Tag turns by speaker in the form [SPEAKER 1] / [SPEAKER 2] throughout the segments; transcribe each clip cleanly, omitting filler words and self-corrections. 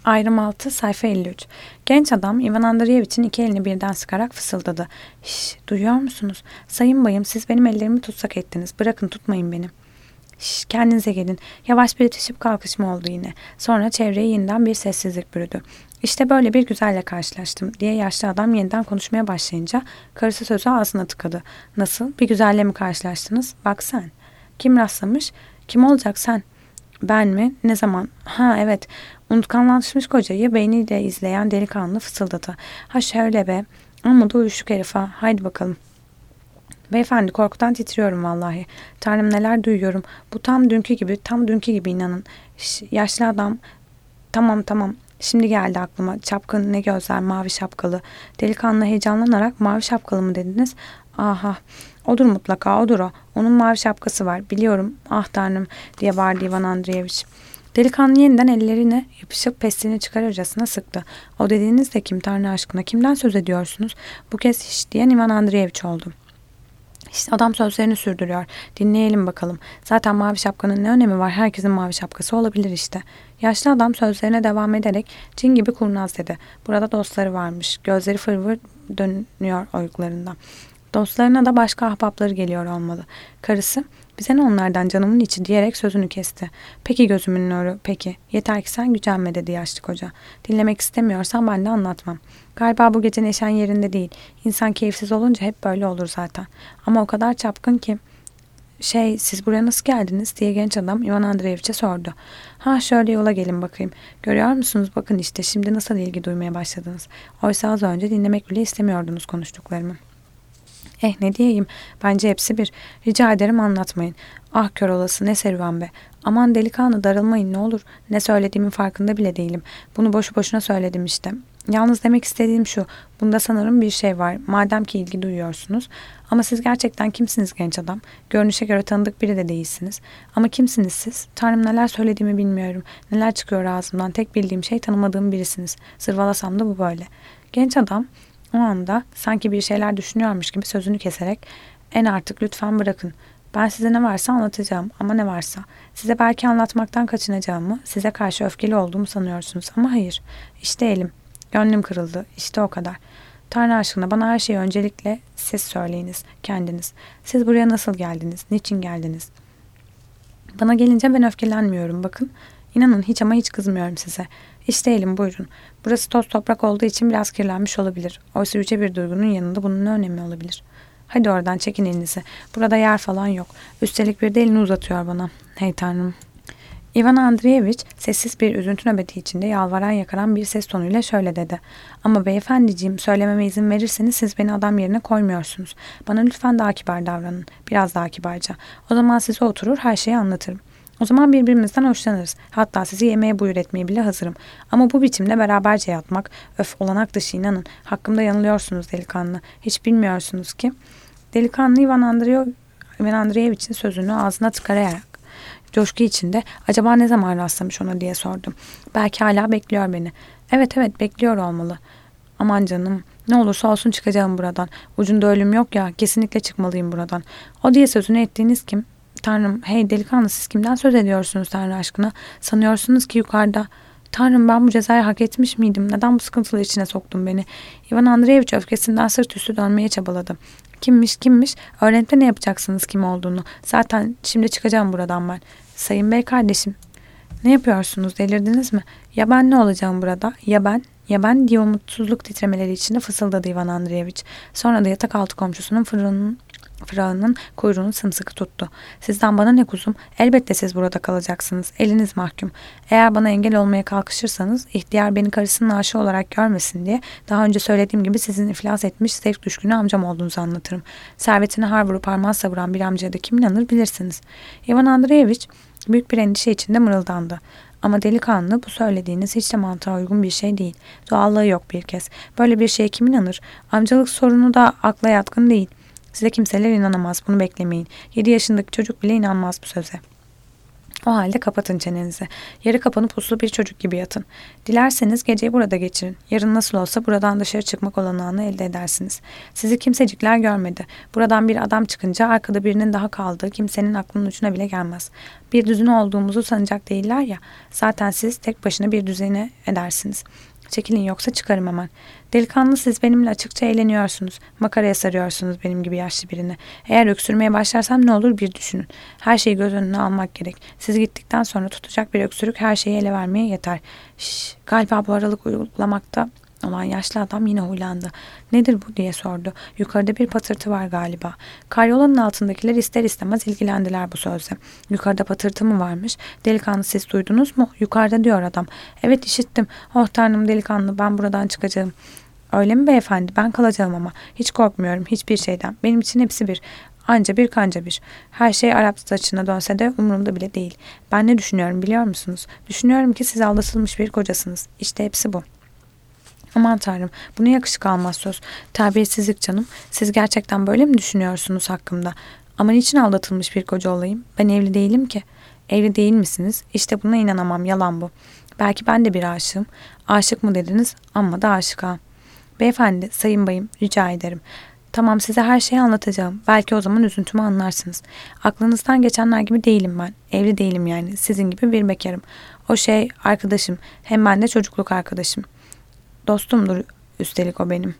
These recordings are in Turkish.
[SPEAKER 1] Ayrım 6, sayfa 53. Genç adam Ivan Andreyevich'in iki elini birden sıkarak fısıldadı. Şşş, duyuyor musunuz? Sayın bayım, siz benim ellerimi tutsak ettiniz. Bırakın, tutmayın beni. Şşş, kendinize gelin. Yavaş bir itişip kalkışma oldu yine. Sonra çevreye yeniden bir sessizlik bürüdü. İşte böyle bir güzelle karşılaştım diye yaşlı adam yeniden konuşmaya başlayınca karısı sözü ağzına tıkadı. Nasıl? Bir güzelle mi karşılaştınız? Bak sen. Kim rastlamış? Kim olacak sen? Ben mi? Ne zaman? Ha evet. Unutkanlaşmış kocayı beyniyle izleyen delikanlı fısıldadı. Ha şöyle be. Amma da uyuşuk herif ha. Haydi bakalım. Beyefendi, korkudan titriyorum vallahi. Tanrım, neler duyuyorum. Bu tam dünkü gibi, tam dünkü gibi, inanın. Yaşlı adam. Tamam. Şimdi geldi aklıma. Çapkın, ne gözler, mavi şapkalı. Delikanlı heyecanlanarak, mavi şapkalı mı dediniz? Aha. Odur mutlaka, odur o. Onun mavi şapkası var. Biliyorum. Ah Tanrım, diye bağırdı Ivan Andreyevich. Delikanlı yeniden ellerine yapışıp pestilini çıkarırcasına sıktı. O dediğiniz de kim Tanrı aşkına? Kimden söz ediyorsunuz? Bu kez hiç diyen Ivan Andreyevich oldu. İşte adam sözlerini sürdürüyor. Dinleyelim bakalım. Zaten mavi şapkanın ne önemi var? Herkesin mavi şapkası olabilir işte. Yaşlı adam sözlerine devam ederek cin gibi kurnaz dedi. Burada dostları varmış. Gözleri fırfır dönüyor oyuklarından. Dostlarına da başka ahbapları geliyor olmalı. Karısı, bize ne onlardan canımın içi, diyerek sözünü kesti. Peki gözümün nuru, peki. Yeter ki sen gücenme, dedi yaşlı koca. Dinlemek istemiyorsan ben de anlatmam. Galiba bu gece neşen yerinde değil. İnsan keyifsiz olunca hep böyle olur zaten. Ama o kadar çapkın ki. Siz buraya nasıl geldiniz, diye genç adam Ivan Andreyevich'e sordu. Ha şöyle yola gelin bakayım. Görüyor musunuz, bakın işte şimdi nasıl ilgi duymaya başladınız. Oysa az önce dinlemek bile istemiyordunuz konuştuklarımı. Ne diyeyim, bence hepsi bir. Rica ederim anlatmayın. Ah kör olası, ne serüven be. Aman delikanlı, darılmayın ne olur. Ne söylediğimin farkında bile değilim. Bunu boşu boşuna söyledim işte. Yalnız demek istediğim şu. Bunda sanırım bir şey var. Madem ki ilgi duyuyorsunuz. Ama siz gerçekten kimsiniz genç adam? Görünüşe göre tanıdık biri de değilsiniz. Ama kimsiniz siz? Tanrım, neler söylediğimi bilmiyorum. Neler çıkıyor ağzımdan. Tek bildiğim şey, tanımadığım birisiniz. Zırvalasam da bu böyle. Genç adam o anda sanki bir şeyler düşünüyormuş gibi sözünü keserek artık lütfen bırakın. Ben size ne varsa anlatacağım, ama ne varsa. Size belki anlatmaktan kaçınacağımı, size karşı öfkeli olduğumu sanıyorsunuz ama hayır. İşte elim. Gönlüm kırıldı. İşte o kadar. Tanrı aşkına bana her şeyi öncelikle siz söyleyiniz, kendiniz. Siz buraya nasıl geldiniz? Niçin geldiniz? Bana gelince ben öfkelenmiyorum, bakın. İnanın hiç ama hiç kızmıyorum size. İşte elim, buyurun. Burası toz toprak olduğu için biraz kirlenmiş olabilir. Oysa yüce bir duygunun yanında bunun ne önemi olabilir? Hadi oradan çekin elinizi. Burada yer falan yok. Üstelik bir de elini uzatıyor bana. Hey Tanrım. Ivan Andreyevich sessiz bir üzüntü nöbeti içinde yalvaran yakaran bir ses tonuyla şöyle dedi. Ama beyefendiciğim, söylememe izin verirseniz siz beni adam yerine koymuyorsunuz. Bana lütfen daha kibar davranın. Biraz daha kibarca. O zaman size oturur her şeyi anlatırım. O zaman birbirimizden hoşlanırız. Hatta sizi yemeğe buyur etmeye bile hazırım. Ama bu biçimde beraberce yatmak, olanak dışı, inanın. Hakkımda yanılıyorsunuz delikanlı. Hiç bilmiyorsunuz ki. Delikanlı Ivan Andreyevich'in sözünü ağzına tıkarayarak coşku içinde acaba ne zaman rastlamış ona diye sordum. Belki hala bekliyor beni. Evet bekliyor olmalı. Aman canım, ne olursa olsun çıkacağım buradan. Ucunda ölüm yok ya, kesinlikle çıkmalıyım buradan. O diye sözünü ettiğiniz kim? Tanrım, hey delikanlı, siz kimden söz ediyorsunuz Tanrı aşkına? Sanıyorsunuz ki yukarıda. Tanrım, ben bu cezayı hak etmiş miydim? Neden bu sıkıntılı içine soktun beni? Ivan Andreyevich öfkesinden sırt üstü dönmeye çabaladı. Kimmiş? Öğrenip de ne yapacaksınız kim olduğunu? Zaten şimdi çıkacağım buradan ben. Sayın bey kardeşim. Ne yapıyorsunuz? Delirdiniz mi? Ya ben ne olacağım burada? Ya ben diye umutsuzluk titremeleri içinde fısıldadı Ivan Andreyevich. Sonra da yatak altı komşusunun fırağının kuyruğunu sımsıkı tuttu. Sizden bana ne kuzum? Elbette siz burada kalacaksınız. Eliniz mahkum. Eğer bana engel olmaya kalkışırsanız, ihtiyar beni karısının aşığı olarak görmesin diye daha önce söylediğim gibi sizin iflas etmiş zevk düşkünü amcam olduğunuzu anlatırım. Servetini har vurup parmağı savuran bir amcaya da kim inanır bilirsiniz. Ivan Andreyevich büyük bir endişe içinde mırıldandı. Ama delikanlı, bu söylediğiniz hiç de mantığa uygun bir şey değil. Doğallığı yok bir kez. Böyle bir şeye kim inanır? Amcalık sorunu da akla yatkın değil. Size kimseler inanamaz, bunu beklemeyin. 7 yaşındaki çocuk bile inanmaz bu söze. O halde kapatın çenenizi. Yarı kapanıp uslu bir çocuk gibi yatın. Dilerseniz geceyi burada geçirin. Yarın nasıl olsa buradan dışarı çıkmak olanağını elde edersiniz. Sizi kimsecikler görmedi. Buradan bir adam çıkınca arkada birinin daha kaldığı kimsenin aklının ucuna bile gelmez. Bir düzine olduğumuzu sanacak değiller ya. Zaten siz tek başına bir düzene edersiniz. Çekilin yoksa çıkarım hemen. Delikanlı, siz benimle açıkça eğleniyorsunuz. Makaraya sarıyorsunuz benim gibi yaşlı birini. Eğer öksürmeye başlarsam ne olur bir düşünün. Her şeyi göz önüne almak gerek. Siz gittikten sonra tutacak bir öksürük her şeyi ele vermeye yeter. Galiba bu aralık uygulamakta olan yaşlı adam yine huylandı. Nedir bu diye sordu. Yukarıda bir patırtı var galiba. Karyolanın altındakiler ister istemez ilgilendiler bu sözle. Yukarıda patırtı mı varmış? Delikanlı, siz duydunuz mu? Yukarıda diyor adam. Evet, işittim. Oh tanrım delikanlı, ben buradan çıkacağım. Öyle mi beyefendi? Ben kalacağım ama. Hiç korkmuyorum hiçbir şeyden. Benim için hepsi bir. Anca bir kanca bir. Her şey Arap saçına dönse de umurumda bile değil. Ben ne düşünüyorum biliyor musunuz? Düşünüyorum ki siz aldatılmış bir kocasınız. İşte hepsi bu. Aman tanrım, buna yakışık almaz söz. Terbiyesizlik canım. Siz gerçekten böyle mi düşünüyorsunuz hakkımda? Ama niçin aldatılmış bir koca olayım? Ben evli değilim ki. Evli değil misiniz? İşte buna inanamam, yalan bu. Belki ben de bir aşığım. Aşık mı dediniz? Amma da aşık ha. Beyefendi, sayın bayım, rica ederim. Tamam, size her şeyi anlatacağım. Belki o zaman üzüntümü anlarsınız. Aklınızdan geçenler gibi değilim ben. Evli değilim yani. Sizin gibi bir bekarım. O şey arkadaşım. Hem ben de çocukluk arkadaşım. Dostumdur üstelik o benim.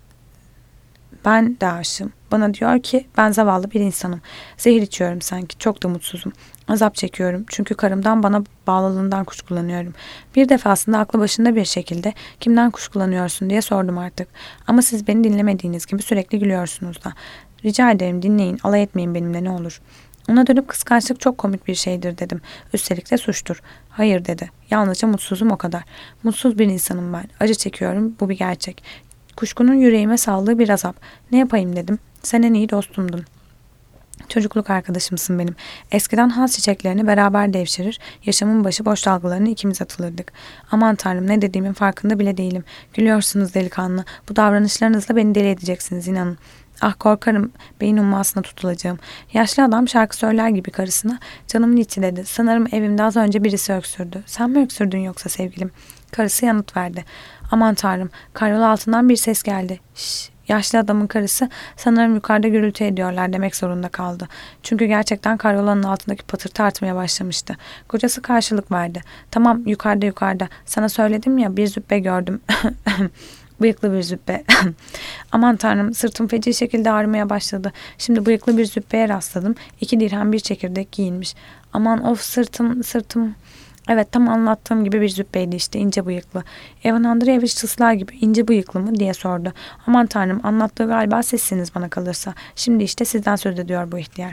[SPEAKER 1] Ben de aşığım. Bana diyor ki ben zavallı bir insanım. Zehir içiyorum sanki. Çok da mutsuzum. Azap çekiyorum. Çünkü karımdan bana bağlılığından kuşkulanıyorum. Bir defasında aklı başında bir şekilde kimden kuşkulanıyorsun diye sordum artık. Ama siz beni dinlemediğiniz gibi sürekli gülüyorsunuz da. Rica ederim dinleyin. Alay etmeyin benimle ne olur. Ona dönüp kıskançlık çok komik bir şeydir dedim. Üstelik de suçtur. Hayır dedi. Yalnızca mutsuzum o kadar. Mutsuz bir insanım ben. Acı çekiyorum. Bu bir gerçek. Kuşkunun yüreğime saldığı bir azap. Ne yapayım dedim. Sen en iyi dostumdun. Çocukluk arkadaşımsın benim. Eskiden hal çiçeklerini beraber devşirir, yaşamın başı boş dalgalarını ikimiz atılırdık. Aman tanrım, ne dediğimin farkında bile değilim. Gülüyorsunuz delikanlı. Bu davranışlarınızla beni deli edeceksiniz, inanın. Ah, korkarım beyin ummasına tutulacağım. Yaşlı adam şarkı söyler gibi karısına, canımın içi dedi. Sanırım evimde az önce birisi öksürdü. Sen mi öksürdün yoksa sevgilim? Karısı yanıt verdi. Aman tanrım, karyola altından bir ses geldi. Şşş. Yaşlı adamın karısı sanırım yukarıda gürültü ediyorlar demek zorunda kaldı. Çünkü gerçekten karyolanın altındaki patırtı artmaya başlamıştı. Kocası karşılık verdi. Tamam, yukarıda yukarıda. Sana söyledim ya, bir züppe gördüm. Bıyıklı bir züppe. Aman tanrım, sırtım feci şekilde ağrımaya başladı. Şimdi bıyıklı bir züppeye rastladım. 2 dirhem bir çekirdek giyinmiş. Aman of, sırtım. Evet, tam anlattığım gibi bir züppeydi işte, ince bıyıklı. Ivan Andreevich tıslar gibi ince bıyıklı mı diye sordu. Aman tanrım, anlattığı galiba sizsiniz bana kalırsa. Şimdi işte sizden söz ediyor bu ihtiyar.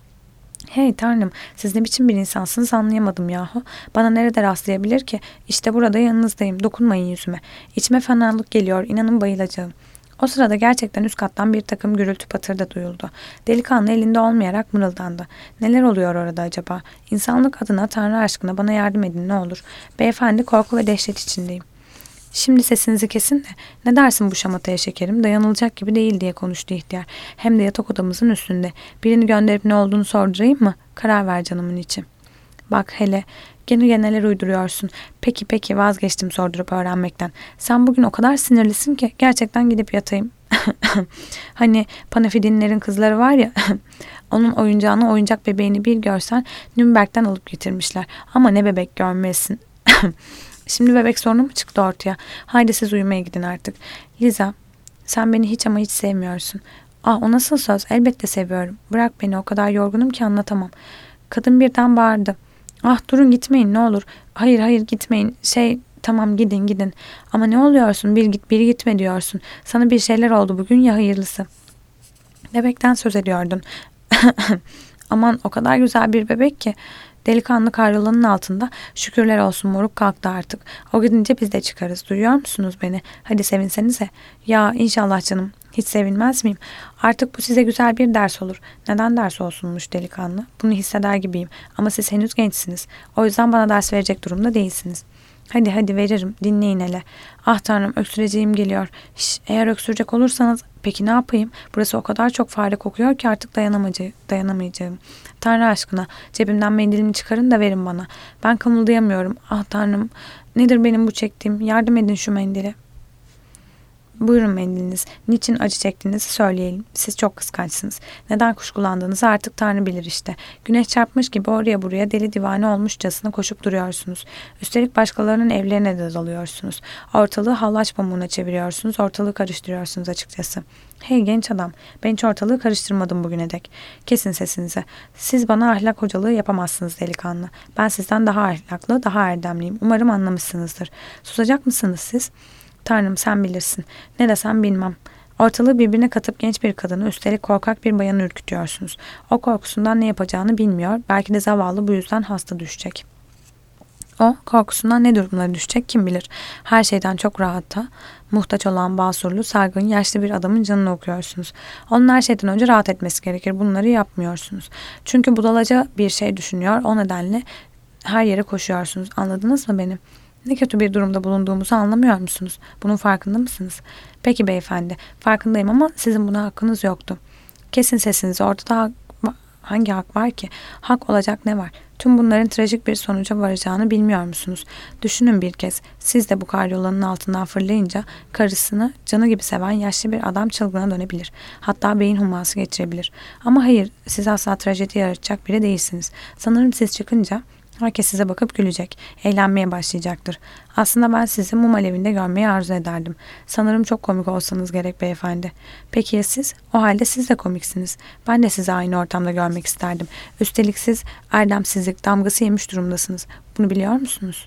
[SPEAKER 1] Hey tanrım, siz ne biçim bir insansınız anlayamadım yahu. Bana nerede rastlayabilir ki? İşte burada yanınızdayım, dokunmayın yüzüme. İçime fenalık geliyor, inanın bayılacağım. O sırada gerçekten üst kattan bir takım gürültü patır da duyuldu. Delikanlı elinde olmayarak mırıldandı. Neler oluyor orada acaba? İnsanlık adına, Tanrı aşkına bana yardım edin ne olur. Beyefendi, korku ve dehşet içindeyim. Şimdi sesinizi kesin de, ne dersin bu şamataya şekerim, dayanılacak gibi değil diye konuştu ihtiyar. Hem de yatak odamızın üstünde. Birini gönderip ne olduğunu sordurayım mı? Karar ver canımın içi. Bak hele, gene neler uyduruyorsun. Peki vazgeçtim sordurup öğrenmekten. Sen bugün o kadar sinirlisin ki gerçekten gidip yatayım. Hani Panafidinlerin kızları var ya, onun oyuncağını, oyuncak bebeğini bir görsen Nürnberg'den alıp getirmişler. Ama ne bebek görmesin. Şimdi bebek sorunu mu çıktı ortaya? Haydi siz uyumaya gidin artık. Liza, sen beni hiç ama hiç sevmiyorsun. Ah, o nasıl söz? Elbette seviyorum. Bırak beni, o kadar yorgunum ki anlatamam. Kadın birden bağırdı. Ah, durun, gitmeyin ne olur. Hayır gitmeyin. Tamam, gidin. Ama ne oluyorsun? Bir git bir gitme diyorsun. Sana bir şeyler oldu bugün ya, hayırlısı. Bebekten söz ediyordun. Aman, o kadar güzel bir bebek ki. Delikanlı karyolanın altında, şükürler olsun moruk kalktı artık. O gidince biz de çıkarız. Duyuyor musunuz beni? Hadi sevinsenize. Ya inşallah canım. Hiç sevinmez miyim? Artık bu size güzel bir ders olur. Neden ders olsunmuş delikanlı? Bunu hisseder gibiyim. Ama siz henüz gençsiniz. O yüzden bana ders verecek durumda değilsiniz. Hadi hadi veririm, dinleyin hele. Ah tanrım, öksüreceğim geliyor. Eğer öksürecek olursanız peki ne yapayım? Burası o kadar çok fare kokuyor ki artık dayanamayacağım. Tanrı aşkına cebimden mendilimi çıkarın da verin bana. Ben kımıldayamıyorum. Ah tanrım, nedir benim bu çektiğim? Yardım edin şu mendile. Buyurun mendiliniz. Niçin acı çektiğinizi söyleyelim. Siz çok kıskançsınız. Neden kuşkulandığınızı artık Tanrı bilir işte. Güneş çarpmış gibi oraya buraya deli divane olmuşçasına koşup duruyorsunuz. Üstelik başkalarının evlerine de dalıyorsunuz. Ortalığı hallaç pamuğuna çeviriyorsunuz. Ortalığı karıştırıyorsunuz açıkçası. Hey genç adam, ben hiç ortalığı karıştırmadım bugüne dek. Kesin sesinizi. Siz bana ahlak hocalığı yapamazsınız delikanlı. Ben sizden daha ahlaklı, daha erdemliyim. Umarım anlamışsınızdır. Susacak mısınız siz? Tanrım sen bilirsin. Ne desem bilmem. Ortalığı birbirine katıp genç bir kadını, üstelik korkak bir bayanı ürkütüyorsunuz. O korkusundan ne yapacağını bilmiyor. Belki de zavallı bu yüzden hasta düşecek. O korkusundan ne durumlara düşecek kim bilir. Her şeyden çok rahata, muhtaç olan basurlu, sargın, yaşlı bir adamın canını okuyorsunuz. Onun her şeyden önce rahat etmesi gerekir. Bunları yapmıyorsunuz. Çünkü budalaca bir şey düşünüyor. O nedenle her yere koşuyorsunuz. Anladınız mı beni? Ne kötü bir durumda bulunduğumuzu anlamıyor musunuz? Bunun farkında mısınız? Peki beyefendi, farkındayım ama sizin buna hakkınız yoktu. Kesin sesinizi, ortada hangi hak var ki? Hak olacak ne var? Tüm bunların trajik bir sonuca varacağını bilmiyor musunuz? Düşünün bir kez, siz de bu karyolanın altından fırlayınca karısını canı gibi seven yaşlı bir adam çılgına dönebilir. Hatta beyin huması geçirebilir. Ama hayır, siz asla trajedi yaratacak biri değilsiniz. Sanırım siz çıkınca herkes size bakıp gülecek, eğlenmeye başlayacaktır. Aslında ben sizi mum alevinde görmeyi arzu ederdim. Sanırım çok komik olsanız gerek beyefendi. Peki ya siz? O halde siz de komiksiniz. Ben de sizi aynı ortamda görmek isterdim. Üstelik siz erdemsizlik damgası yemiş durumdasınız. Bunu biliyor musunuz?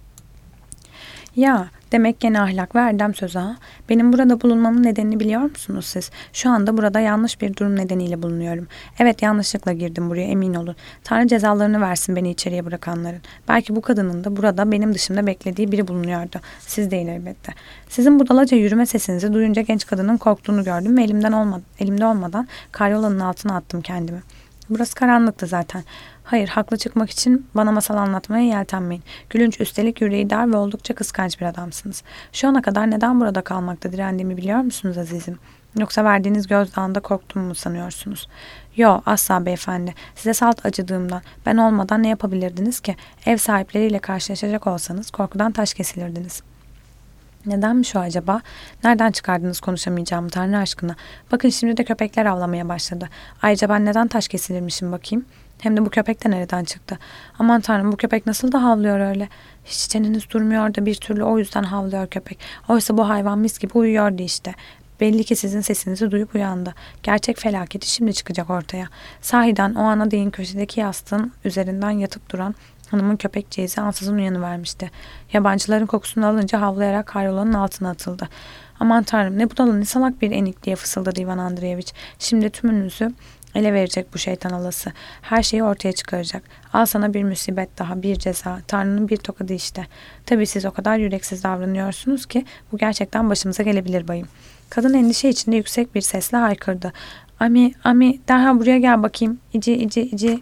[SPEAKER 1] Ya, demek gene ahlak ve erdem sözü ha. Benim burada bulunmamın nedenini biliyor musunuz siz? Şu anda burada yanlış bir durum nedeniyle bulunuyorum. Evet, yanlışlıkla girdim buraya, emin olun. Tanrı cezalarını versin beni içeriye bırakanların. Belki bu kadının da burada benim dışımda beklediği biri bulunuyordu. Siz değil elbette. Sizin budalaca yürüme sesinizi duyunca genç kadının korktuğunu gördüm ve elimde olmadan karyolanın altına attım kendimi. Burası karanlıktı zaten. Hayır, haklı çıkmak için bana masal anlatmaya yeltenmeyin. Gülünç, üstelik yüreği dar ve oldukça kıskanç bir adamsınız. Şu ana kadar neden burada kalmakta direndiğimi biliyor musunuz azizim? Yoksa verdiğiniz gözdağında korktuğumu mu sanıyorsunuz? Yo, asla beyefendi. Size salt acıdığımdan, ben olmadan ne yapabilirdiniz ki? Ev sahipleriyle karşılaşacak olsanız korkudan taş kesilirdiniz. Nedenmiş o acaba? Nereden çıkardınız konuşamayacağımı Tanrı aşkına? Bakın şimdi de köpekler avlamaya başladı. Ayrıca ben neden taş kesilirmişim bakayım? Hem de bu köpek de nereden çıktı? Aman Tanrım, bu köpek nasıl da havlıyor öyle? Hiç çeneniz durmuyor da bir türlü o yüzden havlıyor köpek. Oysa bu hayvan mis gibi uyuyordu işte. Belli ki sizin sesinizi duyup uyandı. Gerçek felaketi şimdi çıkacak ortaya. Sahiden o ana değin köşedeki yastığın üzerinden yatıp duran hanımın köpekçeğizi ansızın uyanıvermişti. Yabancıların kokusunu alınca havlayarak karyolanın altına atıldı. Aman Tanrım, ne budala ne salak bir enik diye fısıldadı Ivan Andreevich. Şimdi tümünüzü ele verecek bu şeytan alası. Her şeyi ortaya çıkaracak. Al sana bir musibet daha, bir ceza. Tanrı'nın bir tokadı işte. Tabii siz o kadar yüreksiz davranıyorsunuz ki bu gerçekten başımıza gelebilir bayım. Kadın endişe içinde yüksek bir sesle haykırdı. Ami, Ami, derhal buraya gel bakayım. İci, ici, ici.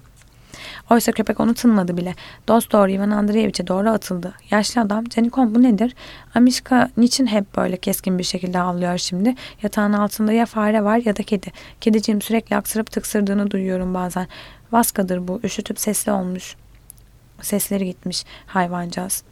[SPEAKER 1] Oysa köpek onu tınmadı bile. Dosdoğru Ivan Andreevich'e doğru atıldı. Yaşlı adam, Canikom bu nedir? Amişka niçin hep böyle keskin bir şekilde havlıyor şimdi? Yatağın altında ya fare var ya da kedi. Kediciğim sürekli aksırıp tıksırdığını duyuyorum bazen. Vaskadır bu, üşütüp sesli olmuş. Sesleri gitmiş hayvancağız.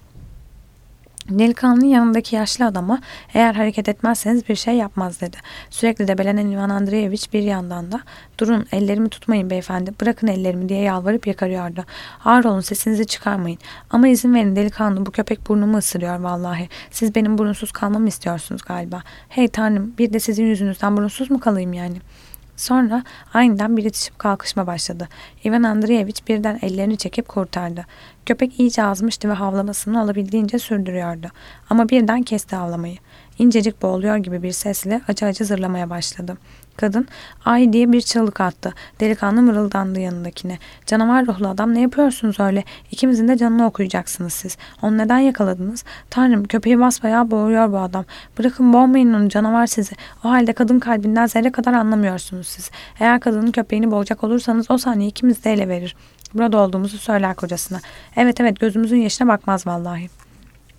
[SPEAKER 1] Delikanlı yanındaki yaşlı adama eğer hareket etmezseniz bir şey yapmaz dedi. Sürekli debelenen Ivan Andreevich bir yandan da durun ellerimi tutmayın beyefendi bırakın ellerimi diye yalvarıp yakarıyordu. Ağır olun sesinizi çıkarmayın ama izin verin delikanlı bu köpek burnumu ısırıyor vallahi. Siz benim burunsuz kalmamı istiyorsunuz galiba. Hey tanrım bir de sizin yüzünüzden burunsuz mu kalayım yani? Sonra aniden bir itişip kalkışma başladı. Ivan Andreevich birden ellerini çekip kurtardı. Köpek iyice azmıştı ve havlamasını olabildiğince sürdürüyordu. Ama birden kesti havlamayı. İncecik boğuluyor gibi bir sesle acı acı zırlamaya başladı. Kadın ay diye bir çığlık attı. Delikanlı mırıldandı yanındakine. Canavar ruhlu adam ne yapıyorsunuz öyle? İkimizin de canını okuyacaksınız siz. Onu neden yakaladınız? Tanrım köpeği basbayağı boğuyor bu adam. Bırakın boğmayın onu canavar sizi. O halde kadın kalbinden zerre kadar anlamıyorsunuz siz. Eğer kadının köpeğini boğacak olursanız o saniye ikimiz de ele verir. Burada olduğumuzu söyler kocasına. Evet evet gözümüzün yaşına bakmaz vallahi.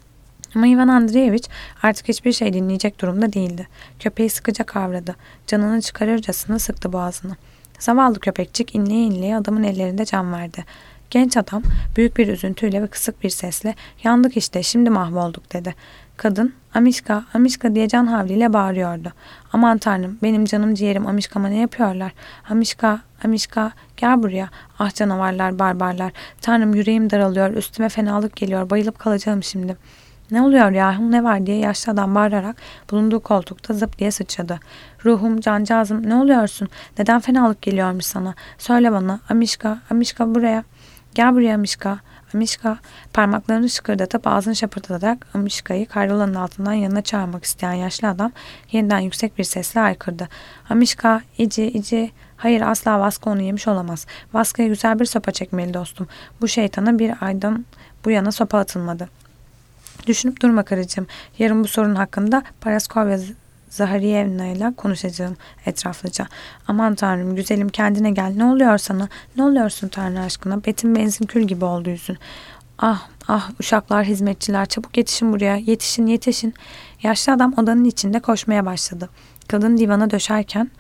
[SPEAKER 1] Ama Ivan Andreevich artık hiçbir şey dinleyecek durumda değildi. Köpeği sıkıca kavradı. Canını çıkarırcasına sıktı boğazını. Zavallı köpekçik inleye inleye adamın ellerinde can verdi. Genç adam büyük bir üzüntüyle ve kısık bir sesle "Yandık işte, şimdi mahvolduk," dedi. Kadın "Amişka, Amişka," diye can havliyle bağırıyordu. "Aman tanrım, benim canım ciğerim, Amişka'ma ne yapıyorlar? Amişka, Amişka, gel buraya. Ah canavarlar, barbarlar. Tanrım, yüreğim daralıyor, üstüme fenalık geliyor, bayılıp kalacağım şimdi." "Ne oluyor yahu, ne var?" diye yaşlı adam bağırarak bulunduğu koltukta zıp diye sıçradı. "Ruhum, cancağızım, ne oluyorsun? Neden fenalık geliyormuş sana? Söyle bana. Amişka, Amişka, buraya. Gel buraya Amişka, Amişka." Parmaklarını şıkırdatıp ağzını şapırdatarak Amişka'yı karyolanın altından yanına çağırmak isteyen yaşlı adam yeniden yüksek bir sesle haykırdı. "Amişka, ici, ici." "Hayır, asla Vaska onu yemiş olamaz. Vaska'ya güzel bir sopa çekmeli dostum. Bu şeytana bir aydan bu yana sopa atılmadı." "Düşünüp durma karıcığım. Yarın bu sorun hakkında Paraskovya Zahariyevna ile konuşacağım etraflıca." "Aman tanrım, güzelim, kendine gel. Ne oluyor sana? Ne oluyorsun Tanrı aşkına? Betin benzin kül gibi oldu yüzün." "Ah, ah, uşaklar, hizmetçiler, çabuk yetişin buraya. Yetişin, yetişin." Yaşlı adam odanın içinde koşmaya başladı. Kadın divana döşerken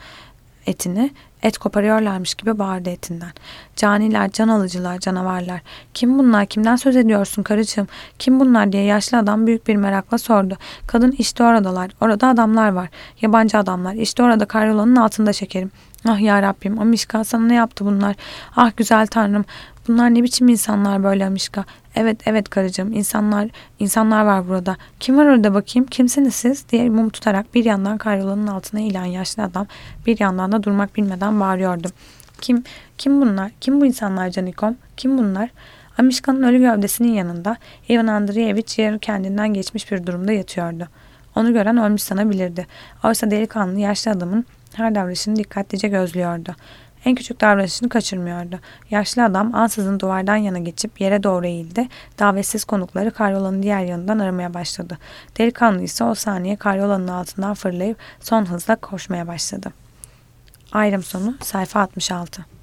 [SPEAKER 1] et koparıyorlarmış gibi bağırdı etinden. "Caniler, can alıcılar, canavarlar. Kim bunlar? Kimden söz ediyorsun karıcığım? Kim bunlar?" diye yaşlı adam büyük bir merakla sordu. Kadın "İşte oradalar. Orada adamlar var. Yabancı adamlar. İşte orada karyolanın altında şekerim." "Ah ya Rabbim, Amişka, sana ne yaptı bunlar? Ah güzel Tanrım. Bunlar ne biçim insanlar böyle Amişka?" "Evet, evet karıcığım, insanlar var burada. Kim var orada bakayım? Kimsiniz siz?" diye mum tutarak bir yandan karyolanın altına eğilen yaşlı adam bir yandan da durmak bilmeden bağırıyordu. Kim bunlar? Kim bu insanlar Canikom? Kim bunlar?" Amişka'nın ölü gövdesinin yanında Ivan Andreevich yarı kendinden geçmiş bir durumda yatıyordu. Onu gören ölmüş sanabilirdi. Oysa delikanlı yaşlı adamın her davranışını dikkatlice gözlüyordu. En küçük davranışını kaçırmıyordu. Yaşlı adam ansızın duvardan yana geçip yere doğru eğildi. Davetsiz konukları karyolanın diğer yanından aramaya başladı. Delikanlı ise o saniye karyolanın altından fırlayıp son hızla koşmaya başladı. Ayrım sonu sayfa 66.